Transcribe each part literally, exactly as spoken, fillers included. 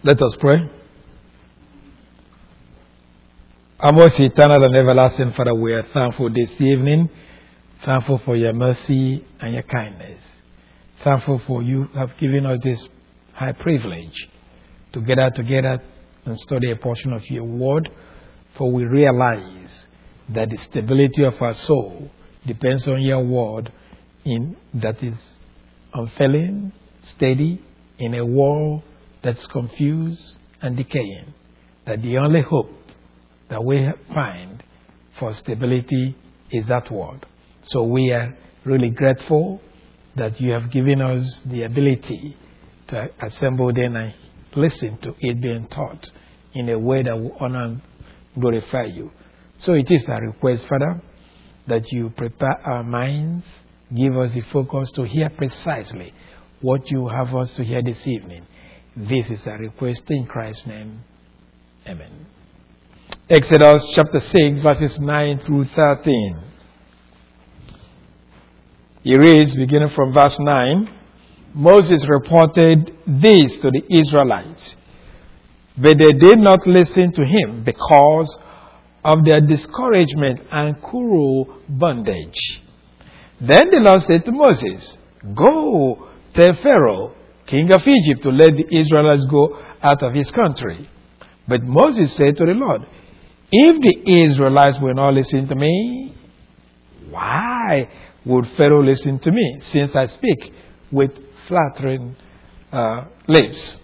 Let us pray. Our most eternal and everlasting Father, we are thankful this evening. Thankful for your mercy and your kindness. Thankful for you have given us this high privilege to gather together and study a portion of your word. For we realize that the stability of our soul depends on your word in that is unfailing, steady, in a world that's confused and decaying. That the only hope that we find for stability is that word. So we are really grateful that you have given us the ability to assemble then and listen to it being taught in a way that will honor and glorify you. So it is our request, Father, that you prepare our minds, give us the focus to hear precisely what you have us to hear this evening. This is our request in Christ's name. Amen. Exodus chapter six, verses nine through thirteen. He reads, beginning from verse nine, Moses reported this to the Israelites, but they did not listen to him because of their discouragement and cruel bondage. Then the Lord said to Moses, Go, tell Pharaoh, king of Egypt, to let the Israelites go out of his country. But Moses said to the Lord, If the Israelites will not listen to me, why would Pharaoh listen to me, since I speak with flattering uh, lips?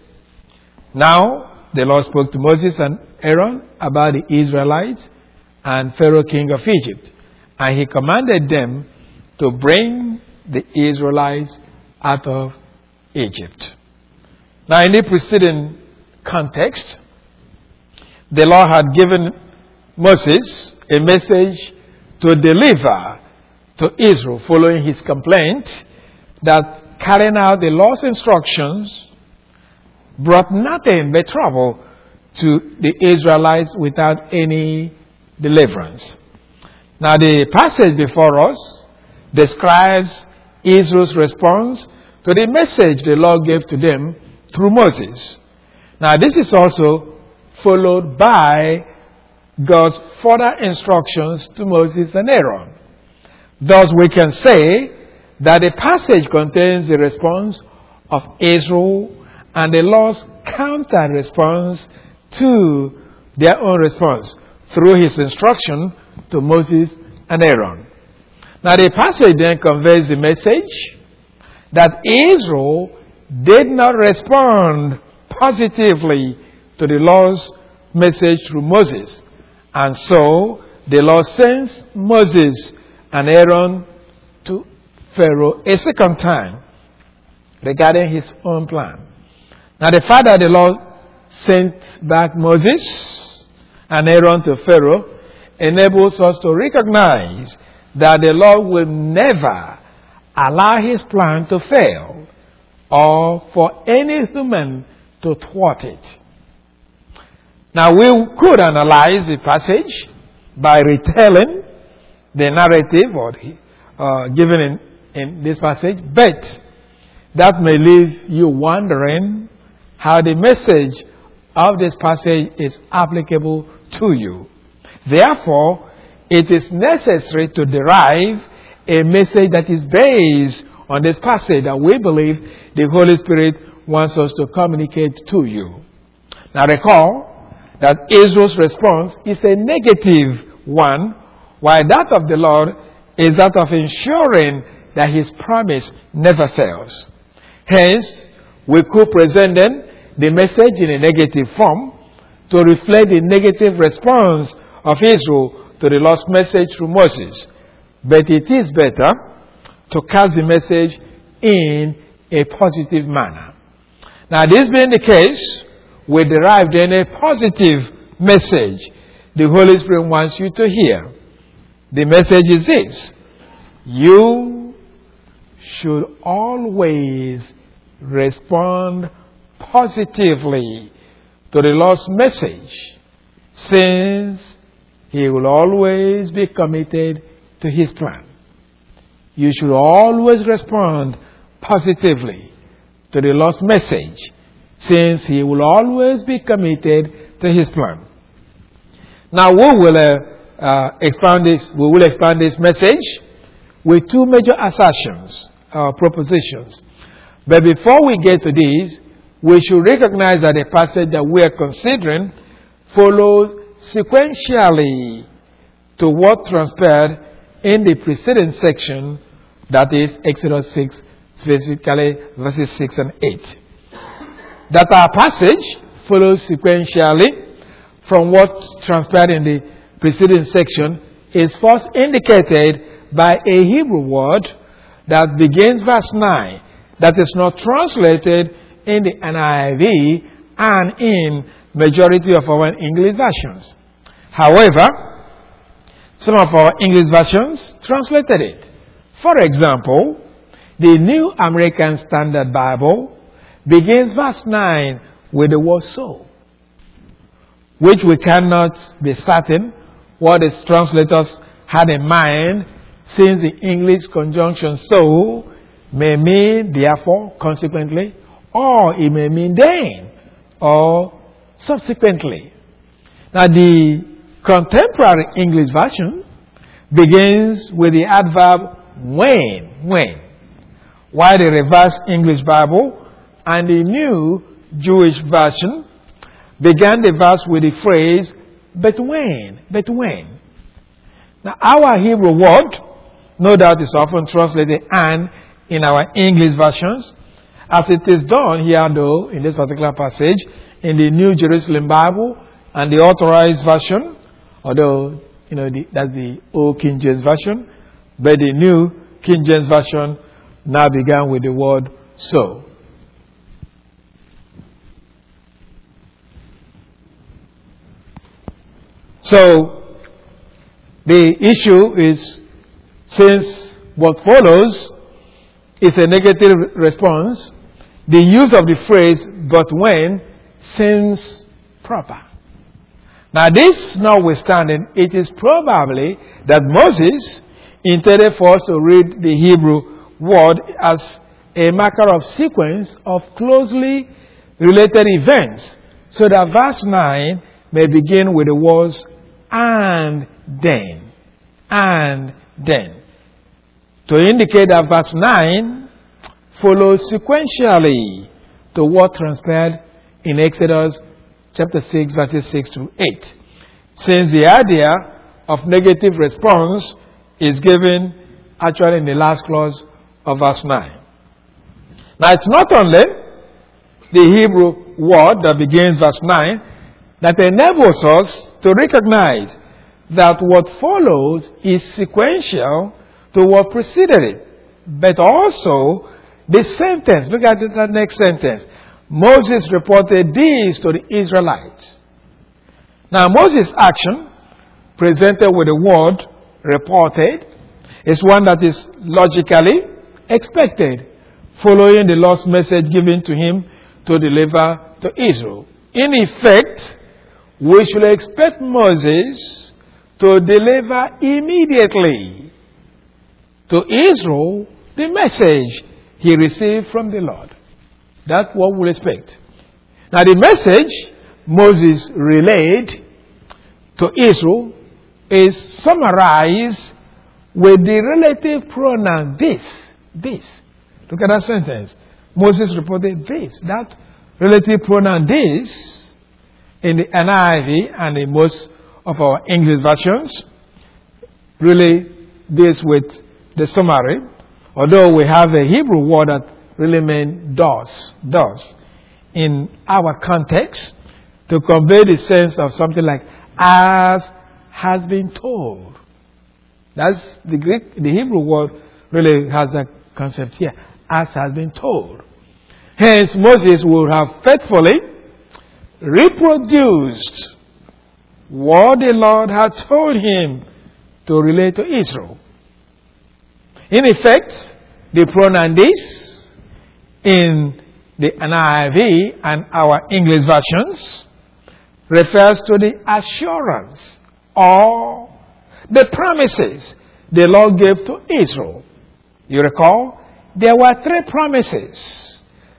Now the Lord spoke to Moses and Aaron about the Israelites and Pharaoh king of Egypt, and he commanded them to bring the Israelites out of Egypt. Now, in the preceding context, the Lord had given Moses a message to deliver to Israel following his complaint that carrying out the law's instructions brought nothing but trouble to the Israelites without any deliverance. Now, the passage before us describes Israel's response to the message the Lord gave to them through Moses. Now, this is also followed by God's further instructions to Moses and Aaron. Thus, we can say that the passage contains the response of Israel and the Lord's counter response to their own response through his instruction to Moses and Aaron. Now, the passage then conveys the message that Israel did not respond positively to the Lord's message through Moses. And so the Lord sends Moses and Aaron to Pharaoh a second time regarding his own plan. Now, the fact that the Lord sent back Moses and Aaron to Pharaoh enables us to recognize that the Lord will never allow his plan to fail or for any human to thwart it. Now, we could analyze the passage by retelling the narrative or uh, given in, in this passage, but that may leave you wondering how the message of this passage is applicable to you. Therefore, it is necessary to derive a message that is based on this passage that we believe the Holy Spirit wants us to communicate to you. Now, recall that Israel's response is a negative one, while that of the Lord is that of ensuring that his promise never fails. Hence, we could present then the message in a negative form to reflect the negative response of Israel to the Lord's message through Moses. But it is better to cast the message in a positive manner. Now, this being the case, we derive then a positive message the Holy Spirit wants you to hear. The message is this: you should always respond positively to the Lord's message, since he will always be committed to his plan. You should always respond positively to the Lord's message, since he will always be committed to his plan. Now we will uh, uh, expand this. We will expand this message with two major assertions, uh, propositions. But before we get to these, we should recognize that the passage that we are considering follows sequentially to what transpired in the preceding section, that is Exodus six, specifically verses six and eight. That our passage follows sequentially from what transpired in the preceding section is first indicated by a Hebrew word that begins verse nine, that is not translated in the N I V and in majority of our English versions. However, some of our English versions translated it. For example, the New American Standard Bible begins verse nine with the word so, which we cannot be certain what its translators had in mind, since the English conjunction so may mean therefore, consequently, or it may mean then, or subsequently. Now the contemporary English version begins with the adverb when, when, while the Revised English Bible and the New Jewish Version began the verse with the phrase, but when, but when. Now our Hebrew word, no doubt, is often translated and in our English versions, as it is done here though, in this particular passage, in the New Jerusalem Bible and the Authorized Version, although, you know, the, that's the Old King James Version, but the New King James Version now began with the word so. So, the issue is, since what follows is a negative response, the use of the phrase, but when, seems proper. Now this notwithstanding, it is probably that Moses intended for us to read the Hebrew word as a marker of sequence of closely related events, so that verse nine may begin with the words and then, and then, to indicate that verse nine follows sequentially to what transpired in Exodus chapter six, verses six to eight, since the idea of negative response is given actually in the last clause of verse nine. Now it's not only the Hebrew word that begins verse nine that enables us to recognize that what follows is sequential to what preceded it, but also the sentence. Look at the next sentence. Moses reported this to the Israelites. Now Moses' action, presented with the word reported, is one that is logically expected, following the Lord's message given to him to deliver to Israel. In effect, we should expect Moses to deliver immediately to Israel the message he received from the Lord. That's what we'll expect. Now the message Moses relayed to Israel is summarized with the relative pronoun this, this. Look at that sentence. Moses reported this. That relative pronoun this in the N I V and in most of our English versions really deals with the summary, although we have a Hebrew word that really means does, does, in our context, to convey the sense of something like as has been told. That's the Greek, the Hebrew word really has that concept here, as has been told. Hence, Moses would have faithfully reproduced what the Lord had told him to relate to Israel. In effect, the pronoun this in the N I V and our English versions refers to the assurance or the promises the Lord gave to Israel. You recall, there were three promises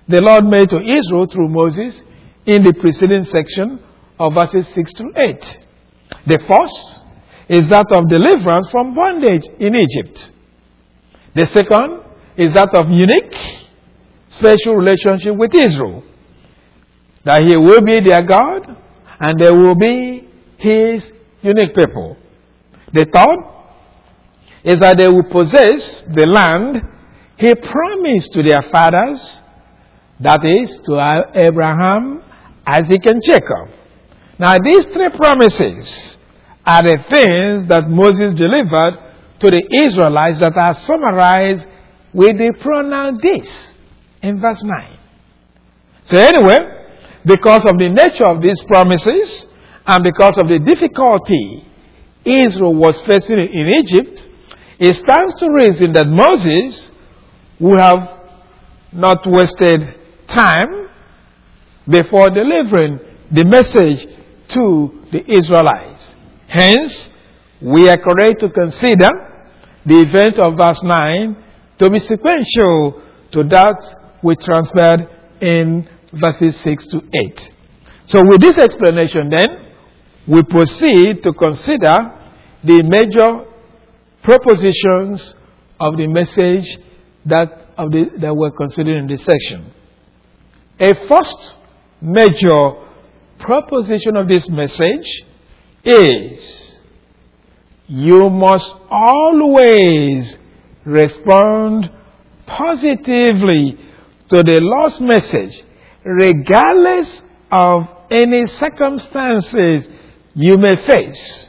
the Lord made to Israel through Moses in the preceding section of verses six to eight. The first is that of deliverance from bondage in Egypt. The second is that of unique, special relationship with Israel. That He will be their God and they will be His unique people. The third is that they will possess the land He promised to their fathers, that is, to Abraham, Isaac, and Jacob. Now, these three promises are the things that Moses delivered to the Israelites that are summarized with the pronoun this in verse nine. So anyway, because of the nature of these promises and because of the difficulty Israel was facing in Egypt, it stands to reason that Moses would have not wasted time before delivering the message to the Israelites. Hence, we are correct to consider the event of verse nine to be sequential to that which transpired in verses six to eight. So with this explanation then, we proceed to consider the major propositions of the message that, of the, that were considered in this section. A first major proposition of this message is you must always respond positively to the Lord's message, regardless of any circumstances you may face.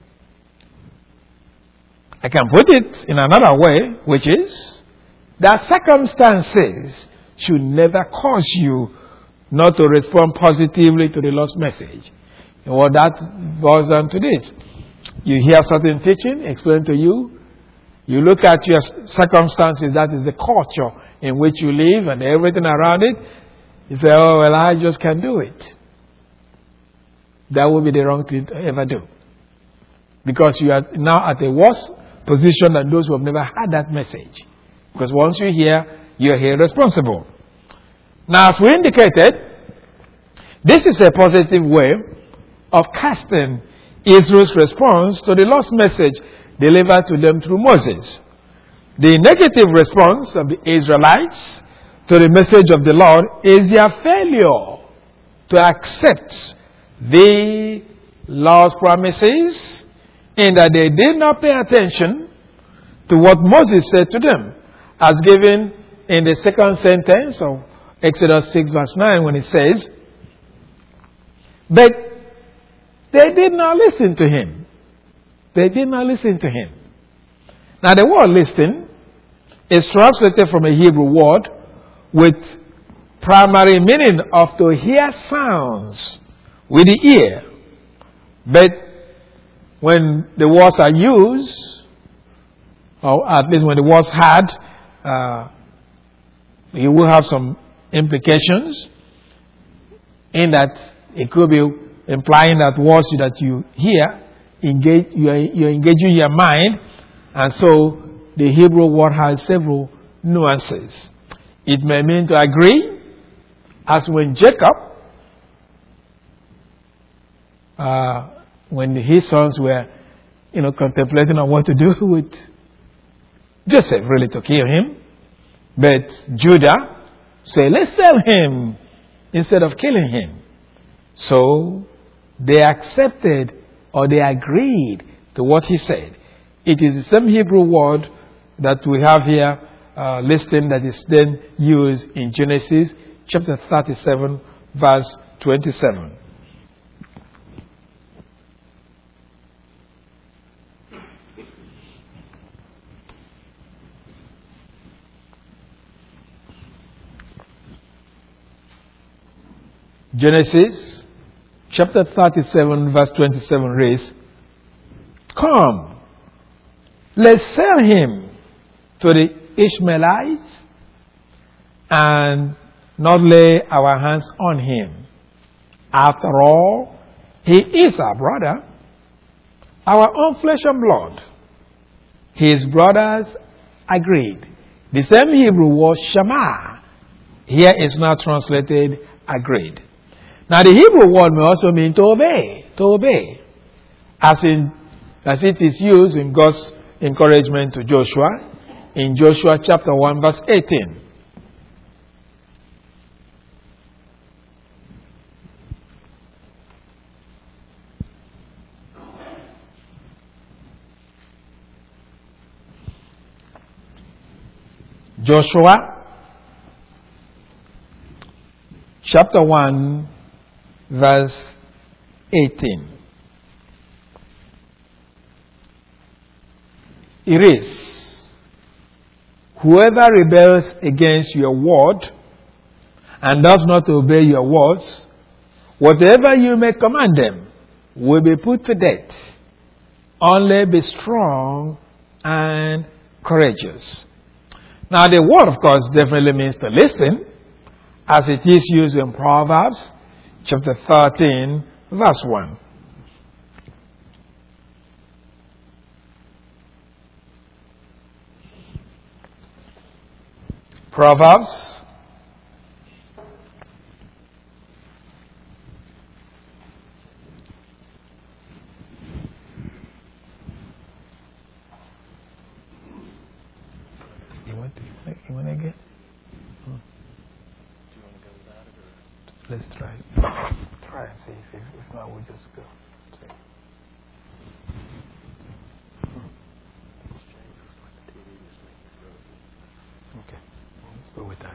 I can put it in another way, which is that circumstances should never cause you not to respond positively to the Lord's message. And what that boils down to this. You hear certain teaching explained to you. You look at your circumstances, that is the culture in which you live and everything around it. You say, oh, well, I just can't do it. That would be the wrong thing to ever do. Because you are now at a worse position than those who have never had that message. Because once you hear, you are here responsible. Now, as we indicated, this is a positive way of casting Israel's response to the Lord's message delivered to them through Moses. The negative response of the Israelites to the message of the Lord is their failure to accept the Lord's promises, in that they did not pay attention to what Moses said to them, as given in the second sentence of Exodus six verse nine, when it says, but they did not listen to him. They did not listen to him. Now the word listen is translated from a Hebrew word with primary meaning of to hear sounds with the ear. But when the words are used, or at least when the words had, uh, you will have some implications in that it could be implying that words that you hear, engage, you are, you are engaging your mind, and so the Hebrew word has several nuances. It may mean to agree, as when Jacob, uh, when his sons were, you know, contemplating on what to do with Joseph, really to kill him, but Judah said, let's sell him instead of killing him. So they accepted or they agreed to what he said. It is the same Hebrew word that we have here uh, listed that is then used in Genesis chapter thirty-seven verse twenty-seven. Genesis chapter thirty-seven verse twenty-seven reads, come, let's sell him to the Ishmaelites and not lay our hands on him. After all, he is our brother, our own flesh and blood. His brothers agreed. The same Hebrew word Shema Here is now translated agreed. Now the Hebrew word may also mean to obey, to obey, as in as it is used in God's encouragement to Joshua in Joshua chapter one verse eighteen. Joshua chapter one verse eighteen. It is, whoever rebels against your word and does not obey your words, whatever you may command them will be put to death. Only be strong and courageous. Now the word, of course, definitely means to listen, as it is used in Proverbs chapter thirteen, verse one. Proverbs You want to you want to get? Hmm. Do you want to go without it, or let's try it. Try and see if if not we'll just go. See. Hmm. Okay. Let's go with that.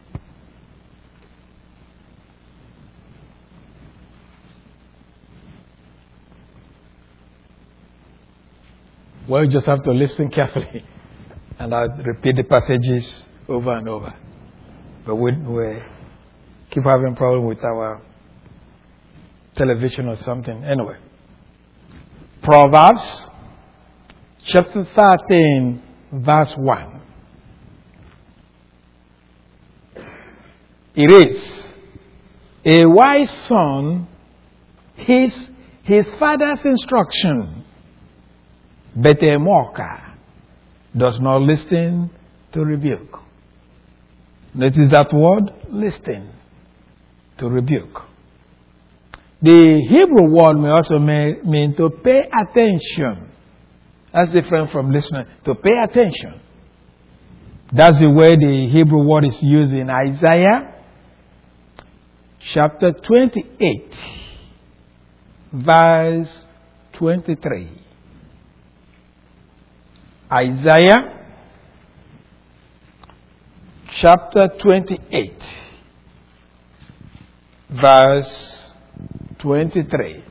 Well, you just have to listen carefully. And I'll repeat the passages over and over. But we, we keep having problem with our television or something. Anyway. Proverbs chapter thirteen, verse one. It is a wise son, his, his father's instruction, but a mocker does not listen to rebuke. Notice that word, listen to rebuke. The Hebrew word may also may, mean to pay attention. That's different from listening. To pay attention. That's the way the Hebrew word is used in Isaiah chapter twenty-eight, verse twenty-three. Isaiah chapter twenty-eight, verse twenty-three.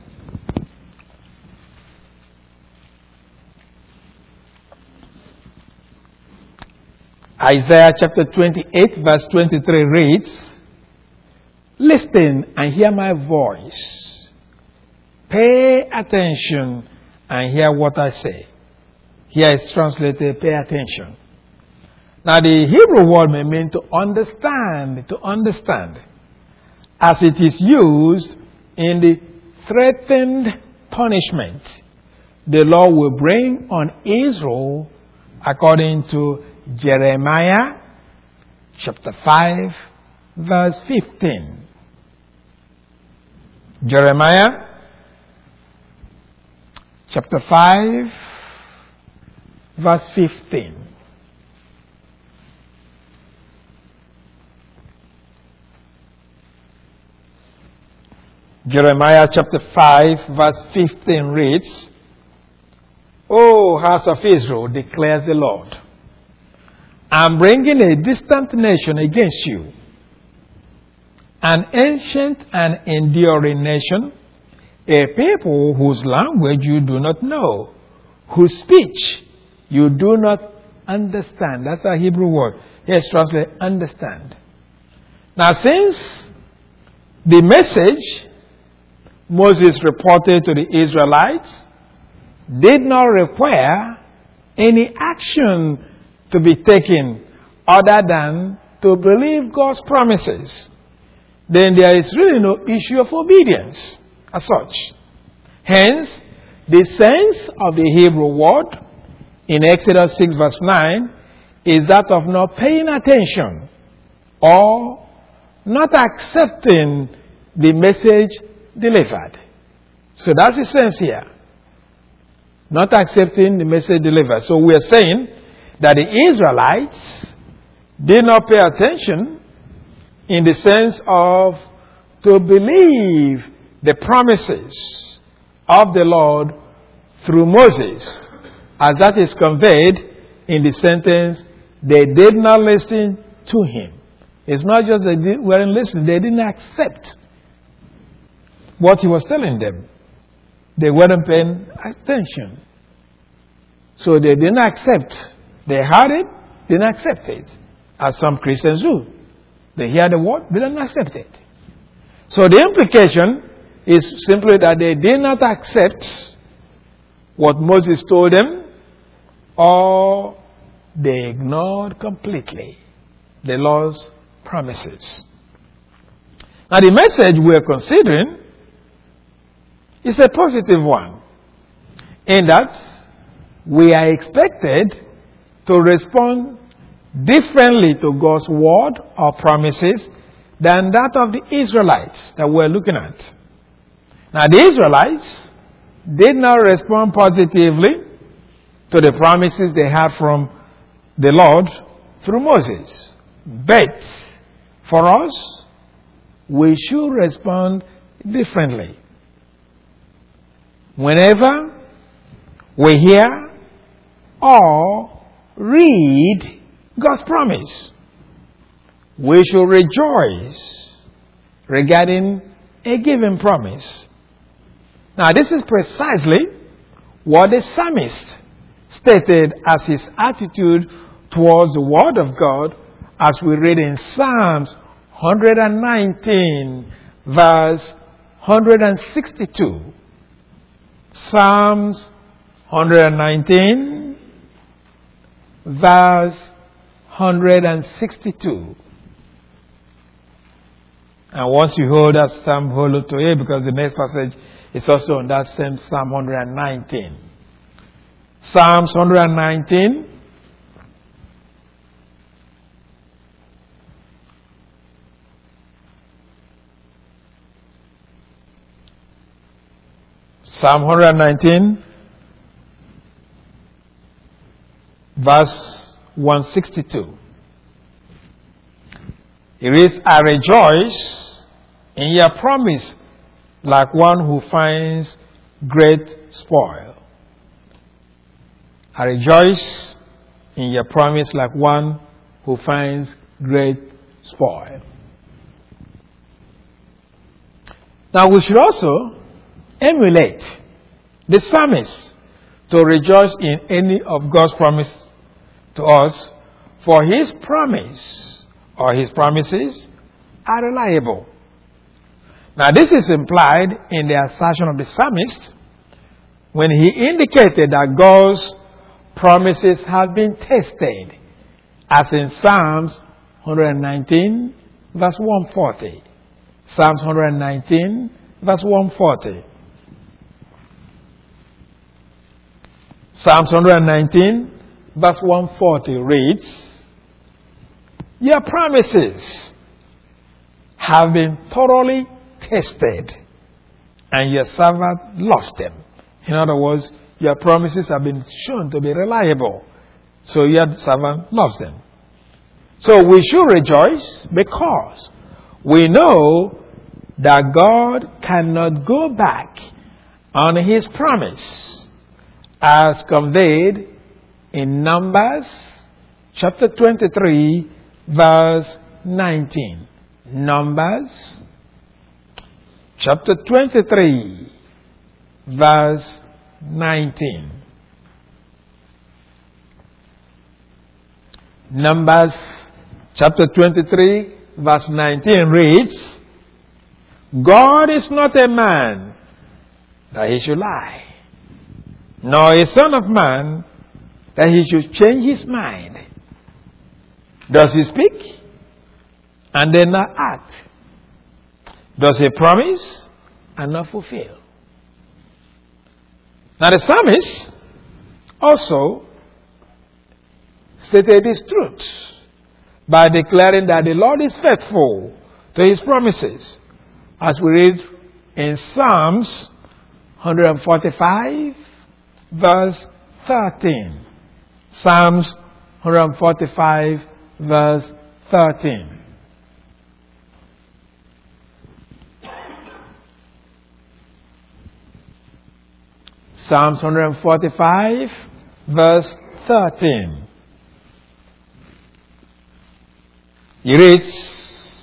Isaiah chapter twenty-eight, verse twenty-three reads, "Listen and hear my voice. Pay attention and hear what I say." Here is translated, pay attention. Now the Hebrew word may mean to understand, to understand, as it is used in the threatened punishment the Lord will bring on Israel according to Jeremiah chapter five, verse fifteen. Jeremiah chapter five, verse fifteen. Jeremiah chapter five, verse fifteen reads, "O house of Israel, declares the Lord, I'm bringing a distant nation against you, an ancient and enduring nation, a people whose language you do not know, whose speech you do not understand." That's a Hebrew word. Yes, translate understand. Now, since the message Moses reported to the Israelites did not require any action to be taken other than to believe God's promises, then there is really no issue of obedience as such. Hence, the sense of the Hebrew word in Exodus six verse nine is that of not paying attention or not accepting the message delivered. So that's the sense here. Not accepting the message delivered. So we are saying that the Israelites did not pay attention in the sense of to believe the promises of the Lord through Moses, as that is conveyed in the sentence, they did not listen to him. It's not just they did, weren't listening, they didn't accept what he was telling them. They weren't paying attention. So they didn't accept. They heard it, didn't accept it, as some Christians do. They hear the word, they didn't accept it. So the implication is simply that they did not accept what Moses told them, or they ignored completely the Lord's promises. Now the message we are considering is a positive one, in that we are expected to respond differently to God's word or promises than that of the Israelites that we're looking at. Now the Israelites did not respond positively to the promises they had from the Lord through Moses. But for us, we should respond differently. Whenever we hear or read God's promise, we should rejoice regarding a given promise. Now, this is precisely what the psalmist stated as his attitude towards the Word of God, as we read in Psalms one nineteen, verse one sixty-two. Psalms one nineteen, verse one sixty-two. And once you hold that Psalm, hold it to it, because the next passage is also on that same Psalm one nineteen. Psalms one nineteen, Psalm one nineteen, verse one sixty-two. It reads, I rejoice in your promise like one who finds great spoil. I rejoice in your promise like one who finds great spoil. Now we should also emulate the psalmist to rejoice in any of God's promise to us, for his promise or his promises are reliable. Now this is implied in the assertion of the psalmist when he indicated that God's promises have been tested, as in Psalms one nineteen, verse one forty. Psalms one nineteen, verse one forty. Psalms one nineteen, verse one forty reads, your promises have been thoroughly tested, and your servant lost them. In other words, your promises have been shown to be reliable, so your servant loves them. So we should rejoice because we know that God cannot go back on his promise, as conveyed in Numbers chapter twenty-three, verse nineteen. Numbers chapter twenty-three, verse nineteen. Numbers chapter twenty-three, verse nineteen reads, God is not a man that he should lie, nor a son of man that he should change his mind. Does he speak and then not act? Does he promise and not fulfill? Now the psalmist also stated this truth by declaring that the Lord is faithful to his promises. As we read in Psalms one forty-five, verse thirteen. Psalms one forty-five, verse thirteen. Psalms one forty-five, verse thirteen. It reads,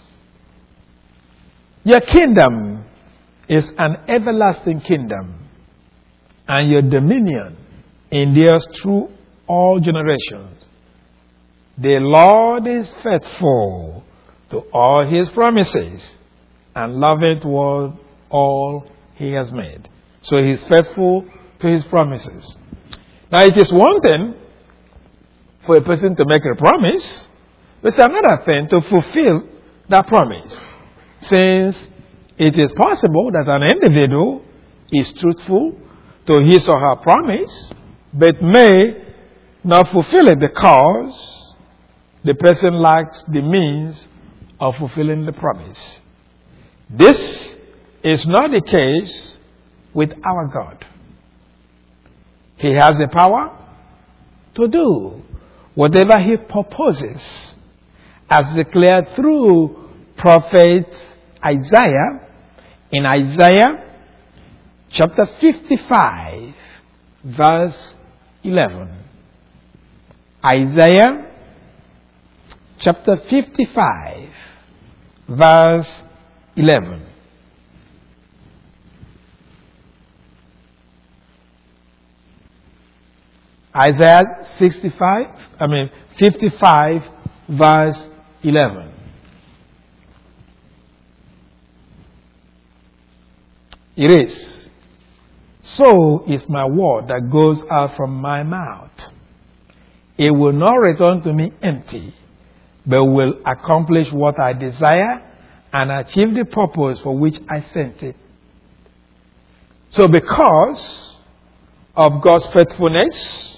your kingdom is an everlasting kingdom, and your dominion endures through all generations. The Lord is faithful to all his promises and loving toward all he has made. So he is faithful to his promises. Now it is one thing for a person to make a promise, but it's another thing to fulfill that promise. Since it is possible that an individual is truthful to his or her promise, but may not fulfill it because the person lacks the means of fulfilling the promise. This is not the case with our God. He has the power to do whatever he purposes, as declared through prophet Isaiah in Isaiah chapter fifty-five, verse eleven. Isaiah chapter fifty-five, verse eleven. Isaiah sixty-five, I mean fifty-five, verse eleven. It is, so is my word that goes out from my mouth. It will not return to me empty, but will accomplish what I desire and achieve the purpose for which I sent it. So because of God's faithfulness,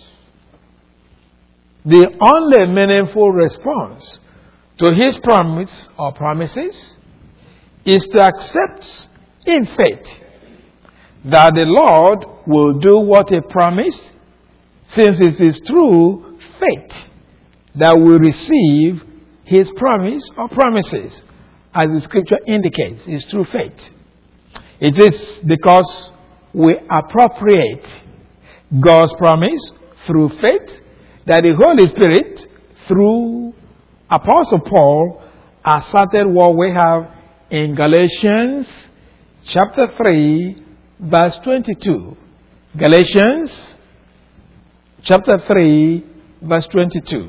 the only meaningful response to his promise or promises is to accept in faith that the Lord will do what he promised, since it is through faith that we receive his promise or promises, as the scripture indicates. It's through faith. It is because we appropriate God's promise through faith that the Holy Spirit, through Apostle Paul, asserted what we have in Galatians chapter three, verse twenty-two. Galatians chapter three, verse twenty-two.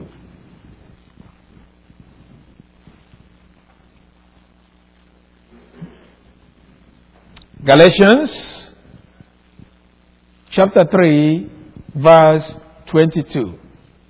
Galatians chapter three, verse twenty-two.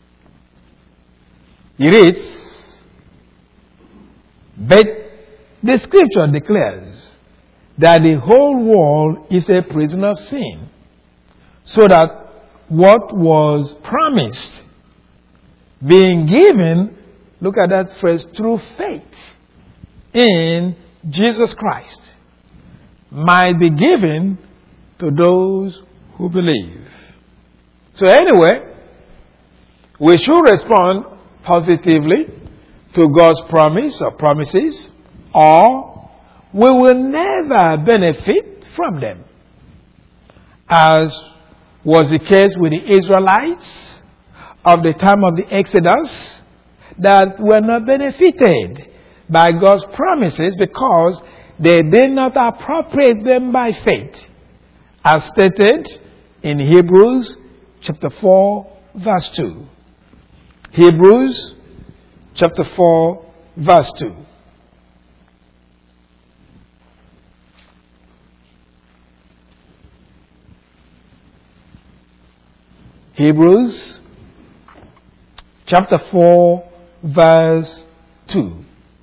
It reads, but the scripture declares that the whole world is a prison of sin, so that what was promised, being given, look at that phrase, through faith in Jesus Christ, might be given to those who believe. So anyway, we should respond positively to God's promise or promises, or we will never benefit from them, as was the case with the Israelites of the time of the Exodus, that were not benefited by God's promises because they did not appropriate them by faith, as stated in Hebrews chapter four, verse two. Hebrews chapter four, verse two. Hebrews chapter four, verse two.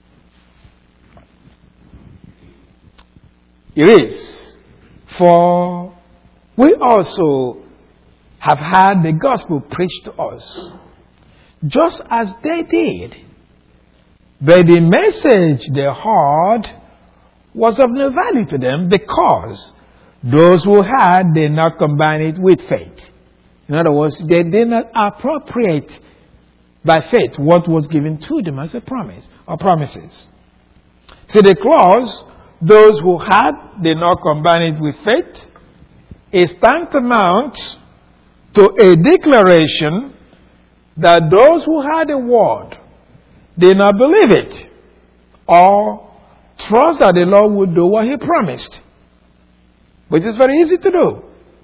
It is, for we also have had the gospel preached to us, just as they did. But the message they heard was of no value to them because those who had did not combine it with faith. In other words, they did not appropriate by faith what was given to them as a promise or promises. See, the clause, those who had did not combine it with faith, is tantamount to a declaration that those who had the word did not believe it or trust that the Lord would do what He promised, which is very easy to do.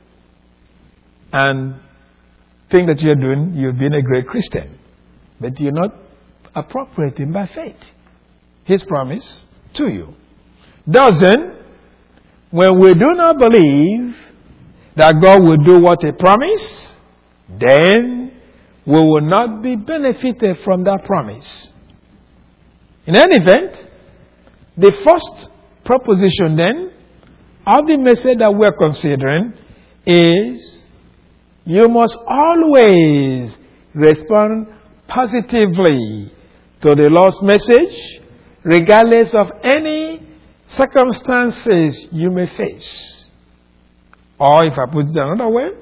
And think that you're doing, you've been a great Christian, but you're not appropriating by faith His promise to you. Doesn't, when we do not believe that God will do what He promised, then we will not be benefited from that promise. In any event, the first proposition then of the message that we're considering is you must always respond positively to the Lord's message, regardless of any circumstances you may face. Or if I put it another way,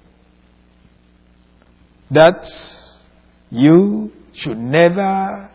that you should never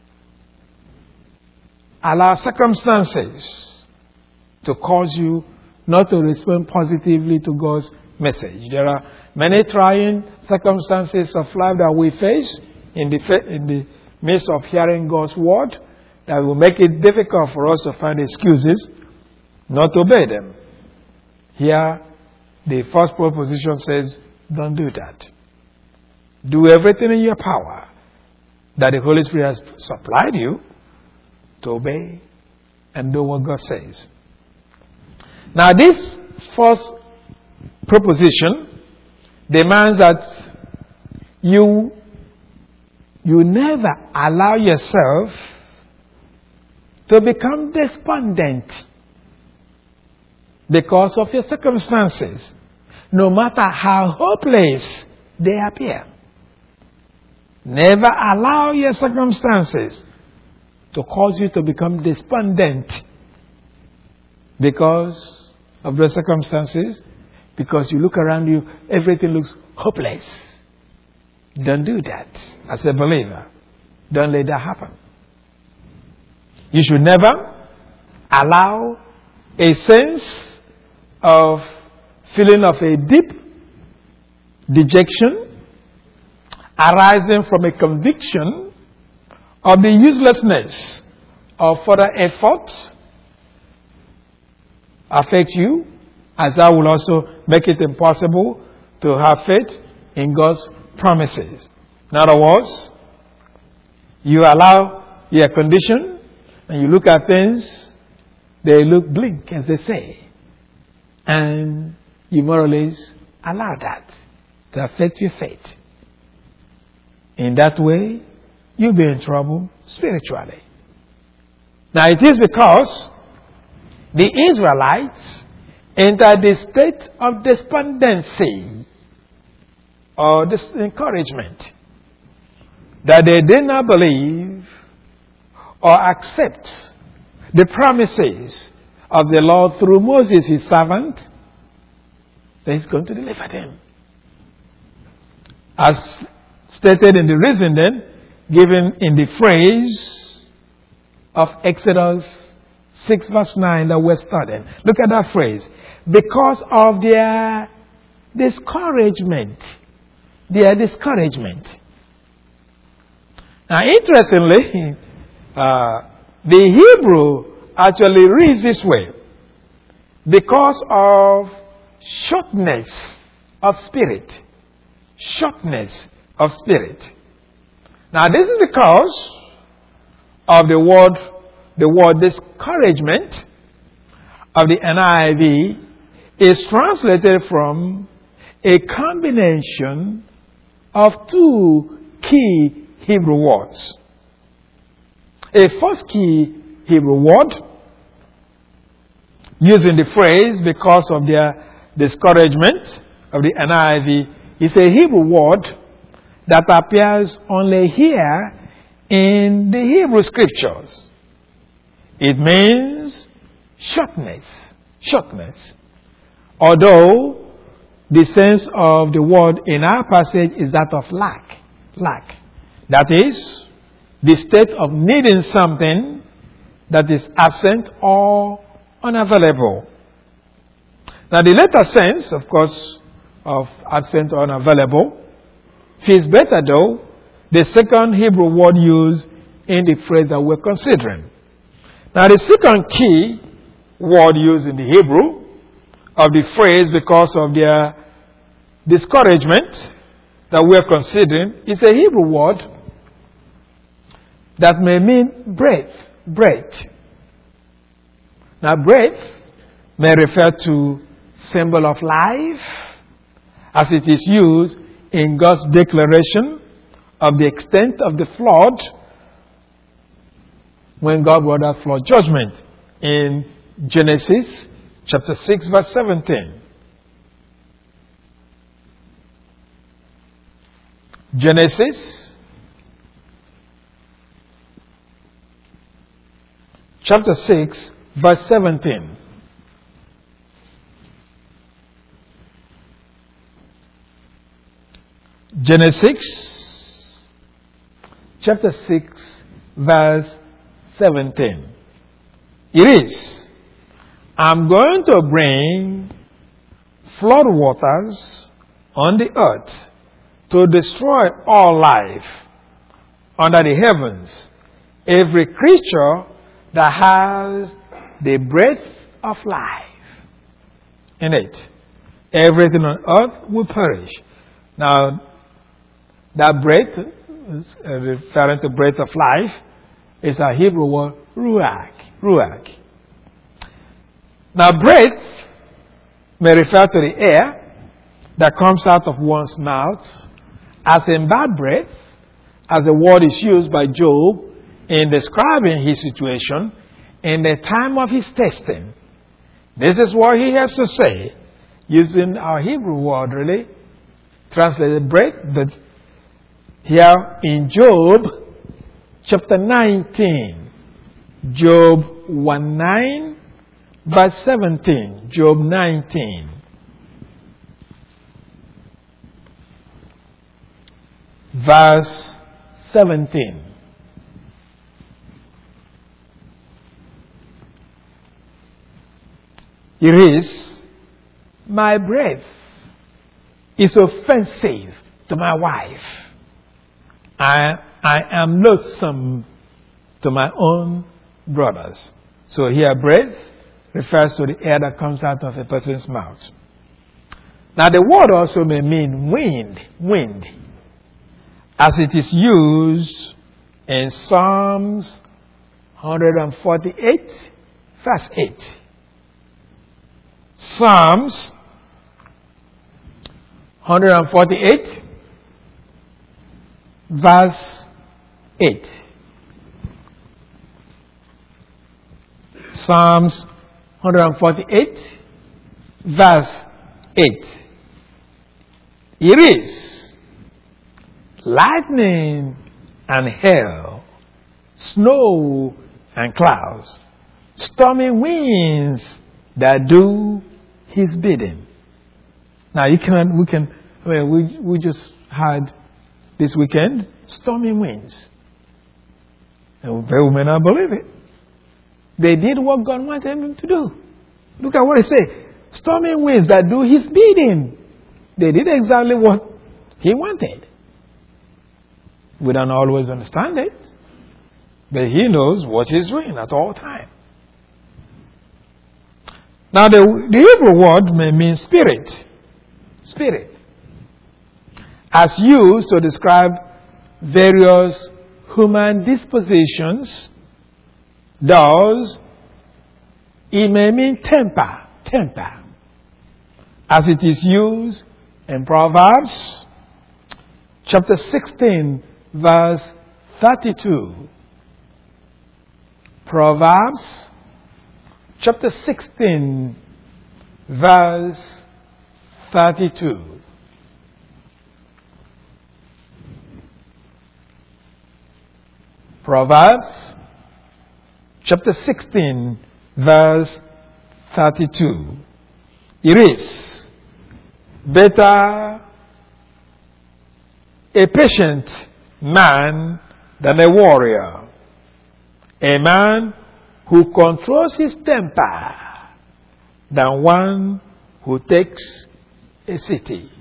allow circumstances to cause you not to respond positively to God's message. There are many trying circumstances of life that we face in the, in the midst of hearing God's word that will make it difficult for us to find excuses not to obey them. Here, the first proposition says, don't do that. Do everything in your power that the Holy Spirit has supplied you to obey and do what God says. Now, this first proposition demands that you, you never allow yourself to become despondent because of your circumstances, no matter how hopeless they appear. Never allow your circumstances to cause you to become despondent because of the circumstances, because you look around you, everything looks hopeless. Don't do that as a believer. Don't let that happen. You should never allow a sense of feeling of a deep dejection arising from a conviction of the uselessness of further efforts affect you, as that will also make it impossible to have faith in God's promises. In other words, you allow your condition and you look at things, they look bleak, as they say, and you more or less allow that to affect your faith. In that way, you'll be in trouble spiritually. Now, it is because the Israelites entered the state of despondency or discouragement that they did not believe or accept the promises of the Lord through Moses, his servant, that He's going to deliver them. As stated in the reason then, given in the phrase of Exodus six verse nine that we're studying. Look at that phrase. Because of their discouragement. Their discouragement. Now, interestingly, uh, the Hebrew actually reads this way. Because of shortness of spirit. Shortness of spirit. Now, this is because of the word, the word discouragement of the N I V is translated from a combination of two key Hebrew words. A first key Hebrew word, using the phrase because of their discouragement of the N I V, is a Hebrew word that appears only here in the Hebrew scriptures. It means shortness, shortness. Although the sense of the word in our passage is that of lack, lack. That is, the state of needing something that is absent or unavailable. Now, the latter sense, of course, of absent or unavailable feels better, though, the second Hebrew word used in the phrase that we're considering. Now, the second key word used in the Hebrew of the phrase because of their discouragement that we're considering is a Hebrew word that may mean breath, breath. Now, breath may refer to symbol of life as it is used in God's declaration of the extent of the flood when God brought out flood judgment in Genesis chapter six verse seventeen. Genesis chapter six verse seventeen. Genesis chapter six verse seventeen. It is, I'm going to bring flood waters on the earth to destroy all life under the heavens, every creature that has the breath of life in it. Everything on earth will perish. Now, that breath, referring to breath of life, is a Hebrew word, ruach. Ruach. Now, breath may refer to the air that comes out of one's mouth, as in bad breath, as the word is used by Job in describing his situation in the time of his testing. This is what he has to say, using our Hebrew word, really, translated breath, but here in Job chapter nineteen, Job one nine, verse seventeen, Job nineteen. Verse seventeen. It is, my breath is offensive to my wife. I, I am loathsome to my own brothers. So here, breath refers to the air that comes out of a person's mouth. Now, the word also may mean wind, wind, as it is used in Psalms one forty-eight, verse eight. Psalms one forty-eight, verse eight. Psalms one forty-eight, verse eight. It is, lightning and hail, snow and clouds, stormy winds that do his bidding. Now you can, we can, I mean, we we just had this weekend stormy winds, and they may not believe it. They did what God wanted them to do. Look at what it says: stormy winds that do his bidding. They did exactly what he wanted. We don't always understand it, but he knows what he's doing at all times. Now, the, the Hebrew word may mean spirit. Spirit. As used to describe various human dispositions, thus, it may mean temper. Temper. As it is used in Proverbs chapter sixteen, verse thirty-two. Proverbs chapter sixteen, verse thirty-two. Proverbs chapter sixteen, verse thirty-two. It is better a patient man than a warrior, a man who controls his temper than one who takes a city.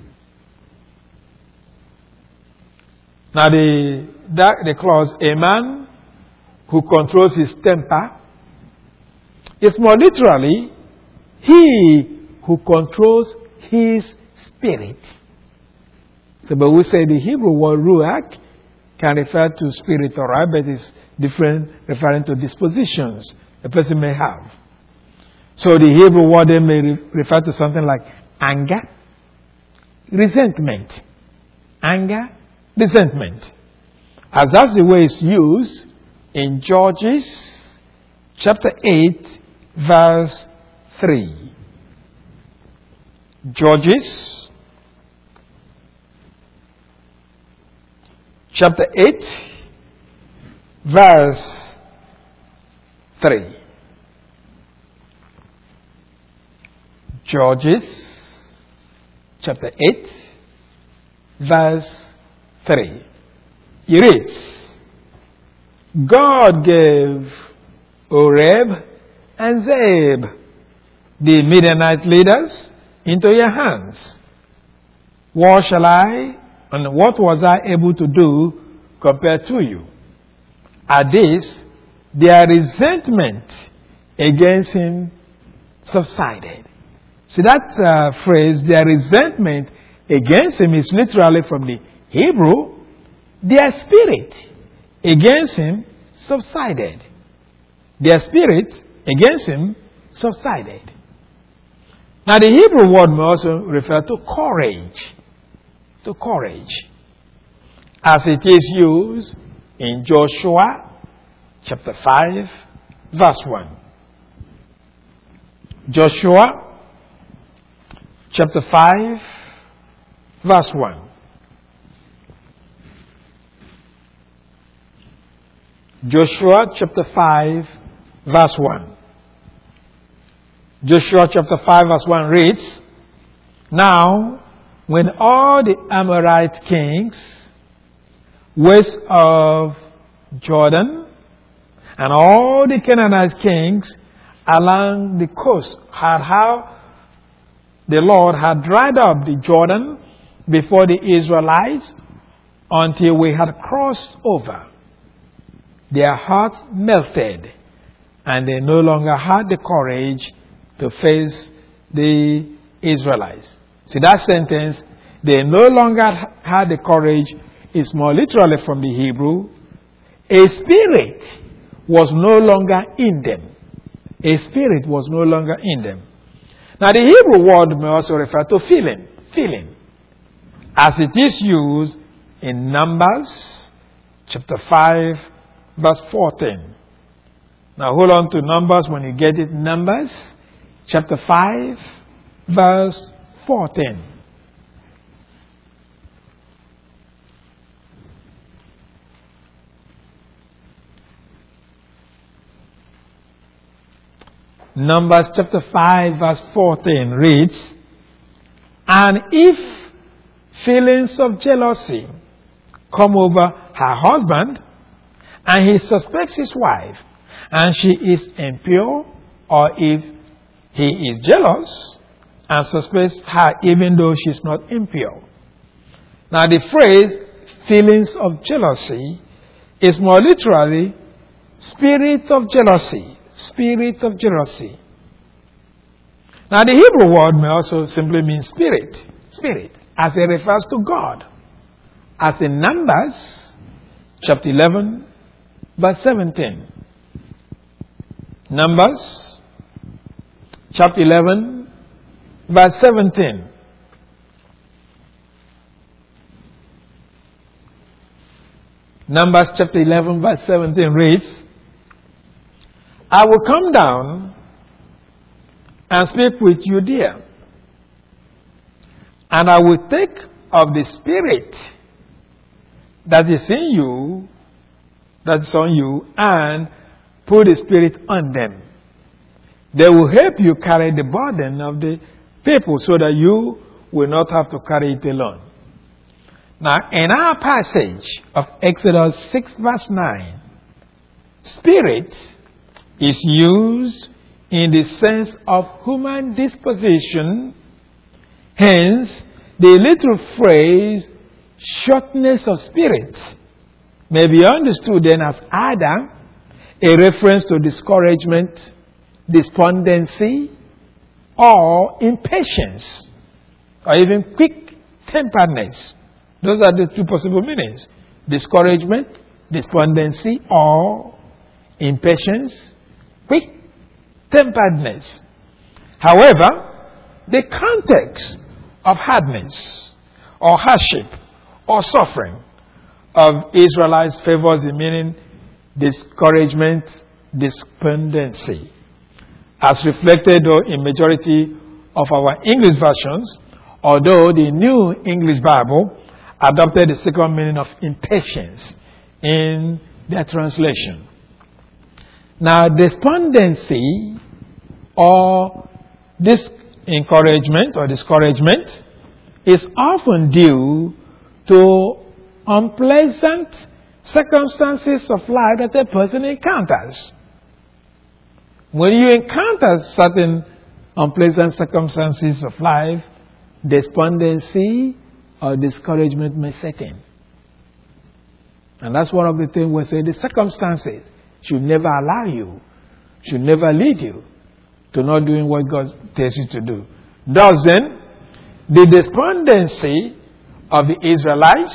Now the, that, the clause, a man who controls his temper, is more literally, he who controls his spirit. So, but we say the Hebrew word ruach can refer to spirit, all right, but it's different, referring to dispositions a person may have. So the Hebrew word they may re- refer to something like anger, resentment. Anger, resentment. As that's the way it's used in Judges chapter eight, verse three. Judges chapter eight, verse three. Judges chapter eight, verse three. It reads, God gave Oreb and Zeb, the Midianite leaders, into your hands. What shall I, and what was I able to do compared to you? At this, their resentment against him subsided. See that uh, phrase, their resentment against him, is literally from the Hebrew. Their spirit against him subsided. Their spirit against him subsided. Now the Hebrew word may also refer to courage. To courage. As it is used in Joshua chapter five, verse one. Joshua chapter five, verse one. Joshua chapter five, verse one. Joshua chapter five, verse one reads, Now, when all the Amorite kings west of Jordan and all the Canaanite kings along the coast had how the Lord had dried up the Jordan before the Israelites until we had crossed over, their hearts melted, and they no longer had the courage to face the Israelites. See that sentence, they no longer had the courage, is more literally from the Hebrew. A spirit was no longer in them. A spirit was no longer in them. Now the Hebrew word may also refer to feeling. Feeling. As it is used in Numbers chapter five, verse fourteen. Now hold on to Numbers when you get it. Numbers chapter five, verse fourteen. Numbers chapter five, verse fourteen reads, And if feelings of jealousy come over her husband, and he suspects his wife, and she is impure, or if he is jealous and suspects her even though she is not impure. Now the phrase feelings of jealousy is more literally spirit of jealousy. Spirit of jealousy. Now the Hebrew word may also simply mean spirit. Spirit, as it refers to God. As in Numbers chapter eleven, verse seventeen. Numbers chapter eleven, verse seventeen. Numbers chapter eleven, verse seventeen reads, I will come down and speak with you there, and I will take of the spirit that is in you, that's on you and put the Spirit on them. They will help you carry the burden of the people so that you will not have to carry it alone. Now, in our passage of Exodus six verse nine, Spirit is used in the sense of human disposition. Hence, the little phrase, shortness of spirit, may be understood then as either a reference to discouragement, despondency, or impatience, or even quick-temperedness. Those are the two possible meanings. Discouragement, despondency, or impatience, quick-temperedness. However, the context of hardness, or hardship, or suffering of Israelites favors the meaning discouragement, despondency. As reflected in majority of our English versions, although the New English Bible adopted the second meaning of impatience in their translation. Now, despondency or this encouragement or discouragement is often due to unpleasant circumstances of life that a person encounters. When you encounter certain unpleasant circumstances of life, despondency or discouragement may set in. And that's one of the things we say, the circumstances should never allow you, should never lead you to not doing what God tells you to do. Thus then, the despondency of the Israelites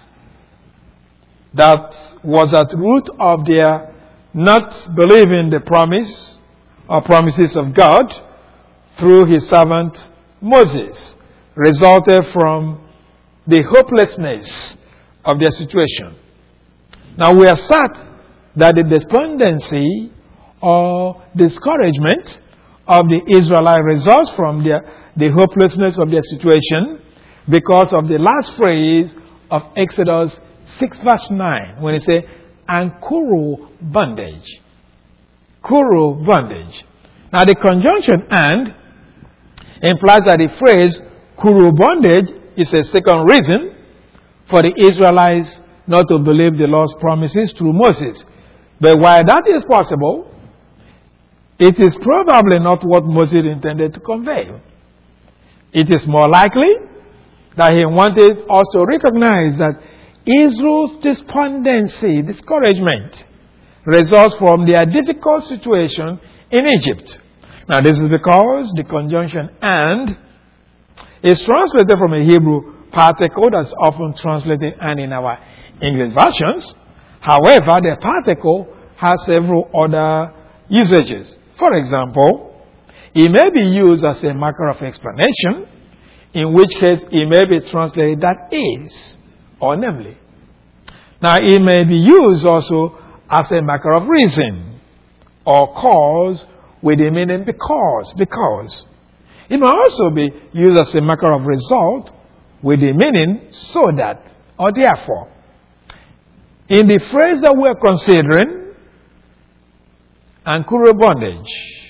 that was at root of their not believing the promise or promises of God through his servant Moses resulted from the hopelessness of their situation. Now we assert that the despondency or discouragement of the Israelites results from their, the hopelessness of their situation because of the last phrase of Exodus six verse nine when it says, and kuru bondage. Kuru bondage. Now the conjunction and implies that the phrase kuru bondage is a second reason for the Israelites not to believe the Lord's promises through Moses. But while that is possible, it is probably not what Moses intended to convey. It is more likely that he wanted us to recognize that Israel's despondency, discouragement, results from their difficult situation in Egypt. Now this is because the conjunction and is translated from a Hebrew particle that's often translated and in our English versions. However, the particle has several other usages. For example, it may be used as a marker of explanation, in which case it may be translated that is, or namely. Now, it may be used also as a marker of reason, or cause with the meaning because, because. It may also be used as a marker of result with the meaning so that, or therefore. In the phrase that we're considering, Ankuru bondage,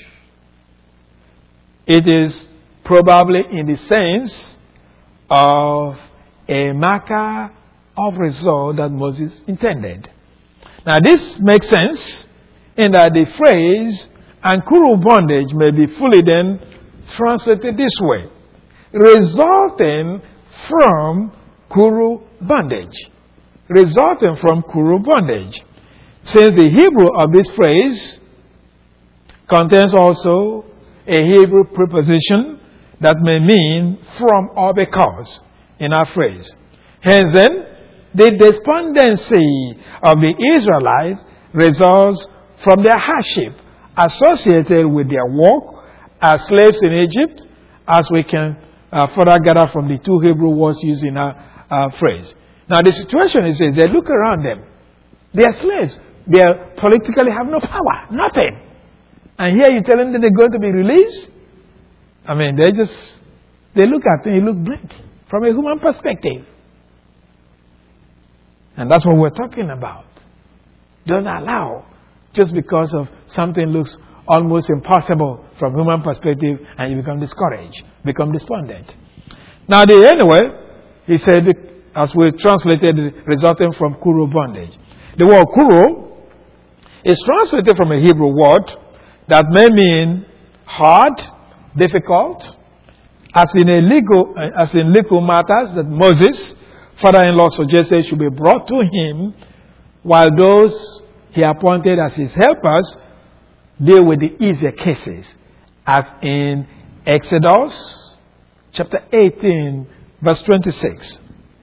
it is probably in the sense of a marker of result that Moses intended. Now this makes sense in that the phrase Ankuru bondage may be fully then translated this way, resulting from Kuru bondage. Resulting from Kuru bondage. Since the Hebrew of this phrase contains also a Hebrew preposition that may mean from or because in our phrase. Hence then, the despondency of the Israelites results from their hardship associated with their work as slaves in Egypt, as we can uh, further gather from the two Hebrew words used in our uh, phrase. Now the situation is this, they look around them. They are slaves. They are politically have no power, nothing. And here you tell them that they're going to be released? I mean, they just, they look at them, they look bleak from a human perspective. And that's what we're talking about. Don't allow, just because of something looks almost impossible from human perspective, and you become discouraged, become despondent. Now, the anyway, he said, as we translated, resulting from kuro bondage. The word kuro is translated from a Hebrew word that may mean hard, difficult, as in a legal, as in legal matters that Moses, father-in-law, suggested should be brought to him, while those he appointed as his helpers deal with the easier cases, as in Exodus chapter eighteen, verse twenty-six.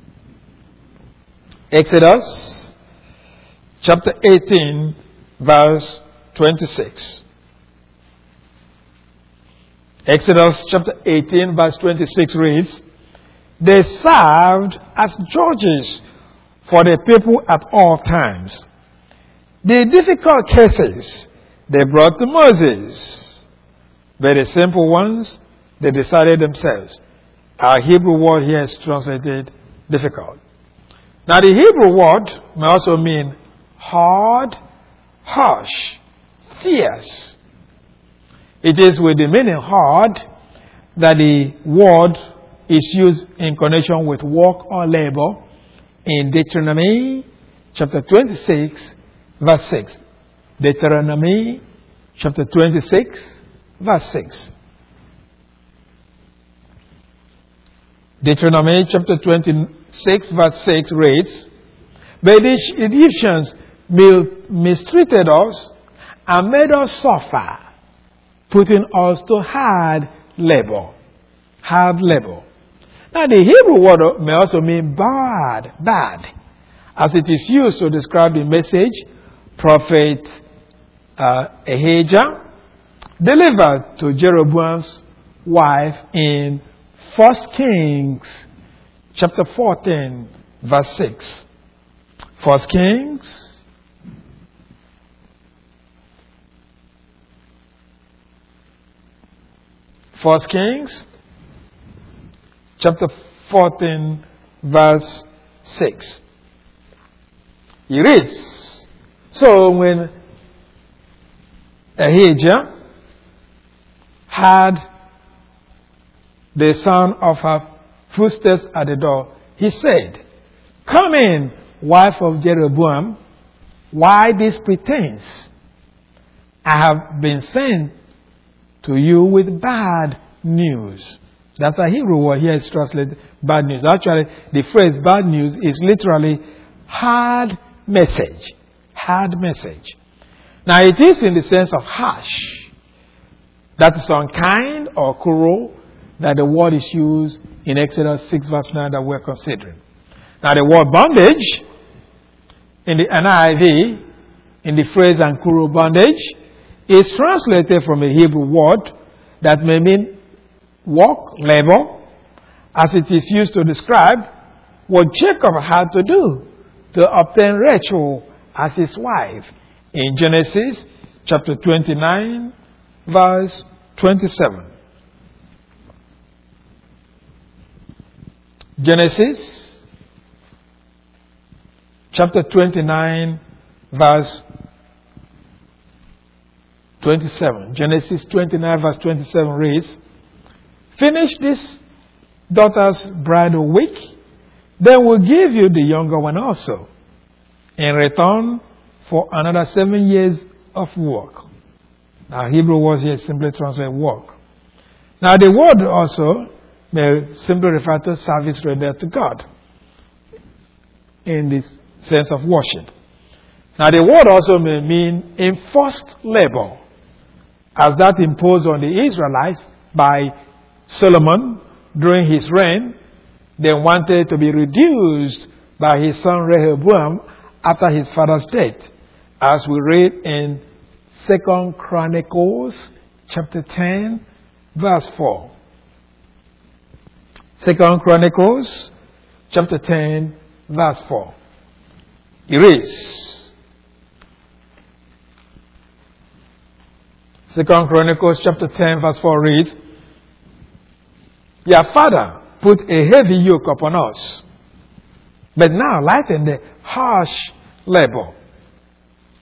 Exodus chapter eighteen, verse twenty-six. Exodus chapter eighteen, verse twenty-six reads, "They served as judges for the people at all times. The difficult cases they brought to Moses, but the simple ones they decided themselves." Our Hebrew word here is translated difficult. Now, the Hebrew word may also mean hard, harsh, fierce. It is with the meaning hard that the word is used in connection with work or labor in Deuteronomy chapter twenty-six, verse six. Deuteronomy chapter twenty-six, verse six. Deuteronomy chapter twenty-six, verse six reads, "But the Egyptians mistreated us and made us suffer, putting us to hard labor." Hard labor. Now, the Hebrew word may also mean bad, bad, as it is used to describe the message prophet uh, Ahijah delivered to Jeroboam's wife in First Kings chapter fourteen, verse six. First Kings First Kings chapter fourteen, verse six. He reads, "So when Ahijah had the sound of her footsteps at the door, he said, 'Come in, wife of Jeroboam. Why this pretense? I have been sent to you with bad news.'" That's a Hebrew word here is translated bad news. Actually, the phrase bad news is literally hard message. Hard message. Now, it is in the sense of harsh. That is unkind or cruel that the word is used in Exodus six, verse nine that we're considering. Now, the word bondage in the N I V, in the phrase and cruel bondage, is translated from a Hebrew word that may mean work, labor, as it is used to describe what Jacob had to do to obtain Rachel as his wife in Genesis chapter twenty-nine, verse twenty-seven. Genesis chapter twenty-nine, verse twenty-seven. Genesis twenty-nine, verse twenty-seven reads, "Finish this daughter's bridal week, then we'll give you the younger one also, in return for another seven years of work." Now, Hebrew words here simply translate work. Now, the word also may simply refer to service rendered to God in this sense of worship. Now, the word also may mean enforced labor, as that imposed on the Israelites by Solomon during his reign, then wanted to be reduced by his son Rehoboam after his father's death, as we read in Second Chronicles chapter ten, verse four. Second Chronicles chapter ten, verse four. It reads, Second Chronicles chapter ten, verse four reads, "Your father put a heavy yoke upon us, but now lighten the harsh labor.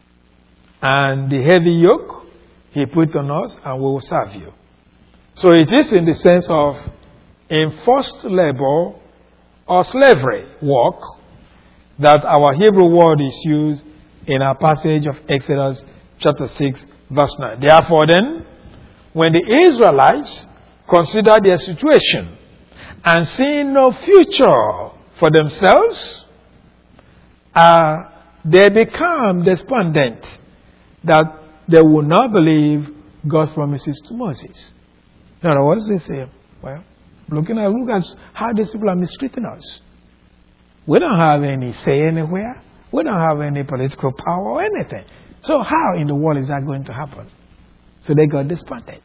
And the heavy yoke he put on us, and we will serve you. So it is in the sense of enforced labor or slavery work that our Hebrew word is used in our passage of Exodus chapter six, verse nine. Therefore then, when the Israelites consider their situation and seeing no future for themselves, uh, they become despondent that they will not believe God's promises to Moses. Now, what does it say? Well, looking at look at how these people are mistreating us. We don't have any say anywhere. We don't have any political power or anything. So how in the world is that going to happen? So they got despondent.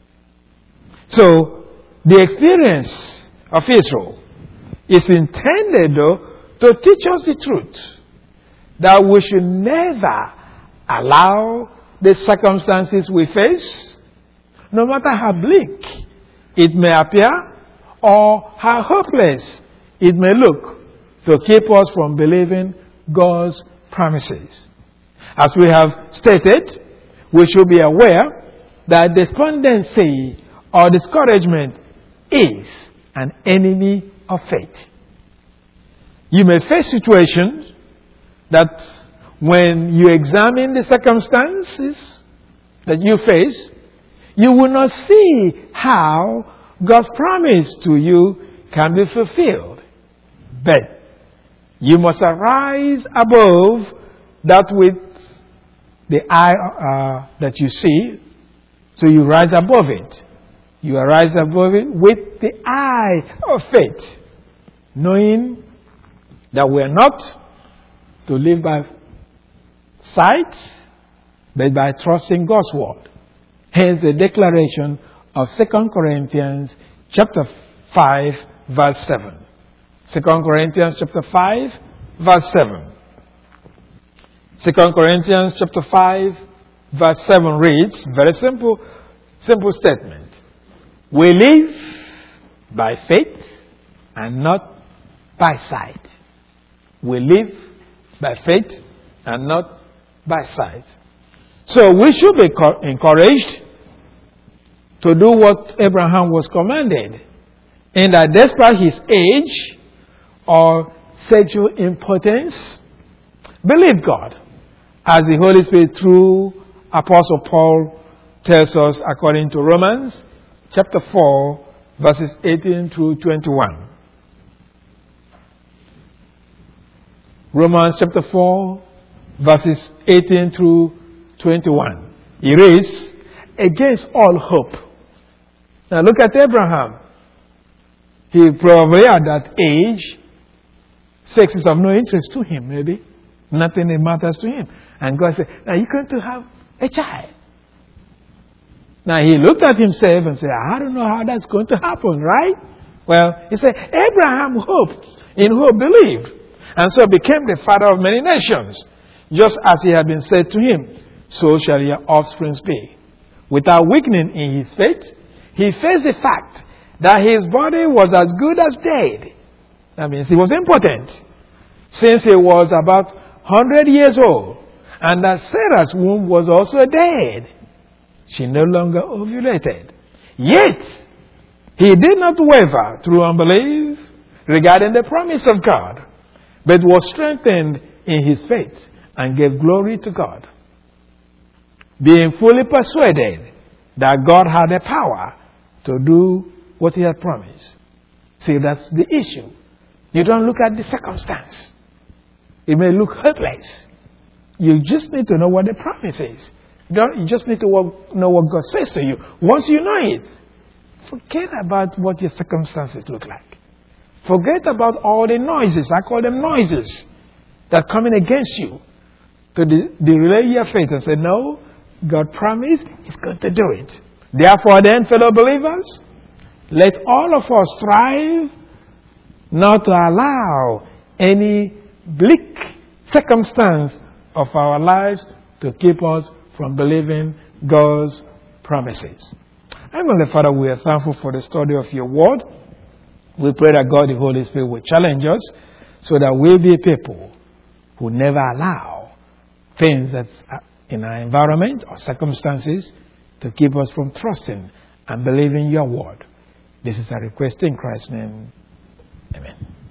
So the experience of Israel is intended, though, to teach us the truth that we should never allow the circumstances we face, no matter how bleak it may appear or how hopeless it may look, to keep us from believing God's promises. As we have stated, we should be aware that despondency or discouragement is an enemy of faith. You may face situations that when you examine the circumstances that you face, you will not see how God's promise to you can be fulfilled. But you must arise above that with the eye uh, that you see. So you rise above it. You arise above it with the eye of faith, knowing that we are not to live by sight, but by trusting God's word. Hence the declaration of Second Corinthians chapter five, verse seven. Second Corinthians chapter five, verse seven. Second Corinthians chapter five, verse seven reads, very simple, simple statement. We live by faith and not by sight. We live by faith and not by sight. So we should be encouraged to do what Abraham was commanded, in that despite his age or sexual impotence, believe God, as the Holy Spirit through Apostle Paul tells us according to Romans chapter four, verses eighteen through twenty-one. Romans chapter four, verses eighteen through twenty-one. It reads, against all hope. Now look at Abraham. He probably at that age, sex is of no interest to him, maybe. Nothing that matters to him. And God said, now you're going to have a child. Now he looked at himself and said, I don't know how that's going to happen, right? Well, he said, Abraham hoped, in hope believed, and so became the father of many nations, just as he had been said to him, so shall your offspring be. Without weakening in his faith, he faced the fact that his body was as good as dead. That means he was impotent, since he was about one hundred years old, and that Sarah's womb was also dead. She no longer ovulated. Yet, he did not waver through unbelief regarding the promise of God, but was strengthened in his faith and gave glory to God, being fully persuaded that God had the power to do what he had promised. See, that's the issue. You don't look at the circumstance. It may look hopeless. You just need to know what the promise is. You, don't, you just need to work, know what God says to you. Once you know it, forget about what your circumstances look like. Forget about all the noises. I call them noises that come in against you to de- derail your faith and say, no, God promised, he's going to do it. Therefore then, fellow believers, let all of us strive not to allow any bleak circumstance of our lives to keep us from believing God's promises. Heavenly Father, we are thankful for the study of your word. We pray that God, the Holy Spirit, will challenge us so that we'll be people who never allow things that in our environment or circumstances to keep us from trusting and believing your word. This is a request in Christ's name. Amen.